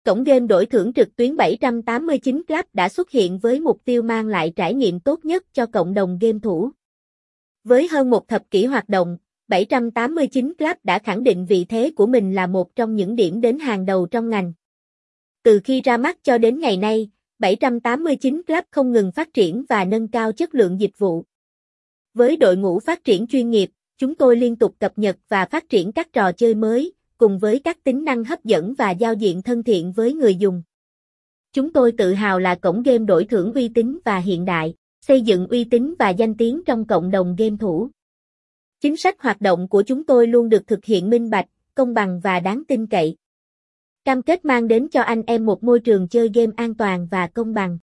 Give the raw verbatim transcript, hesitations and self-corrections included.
Cổng game đổi thưởng trực tuyến bảy trăm tám mươi chín Club đã xuất hiện với mục tiêu mang lại trải nghiệm tốt nhất cho cộng đồng game thủ. Với hơn một thập kỷ hoạt động, bảy trăm tám mươi chín Club đã khẳng định vị thế của mình là một trong những điểm đến hàng đầu trong ngành. Từ khi ra mắt cho đến ngày nay, bảy trăm tám mươi chín Club không ngừng phát triển và nâng cao chất lượng dịch vụ. Với đội ngũ phát triển chuyên nghiệp, chúng tôi liên tục cập nhật và phát triển các trò chơi mới, cùng với các tính năng hấp dẫn và giao diện thân thiện với người dùng. Chúng tôi tự hào là cổng game đổi thưởng uy tín và hiện đại, xây dựng uy tín và danh tiếng trong cộng đồng game thủ. Chính sách hoạt động của chúng tôi luôn được thực hiện minh bạch, công bằng và đáng tin cậy. Cam kết mang đến cho anh em một môi trường chơi game an toàn và công bằng.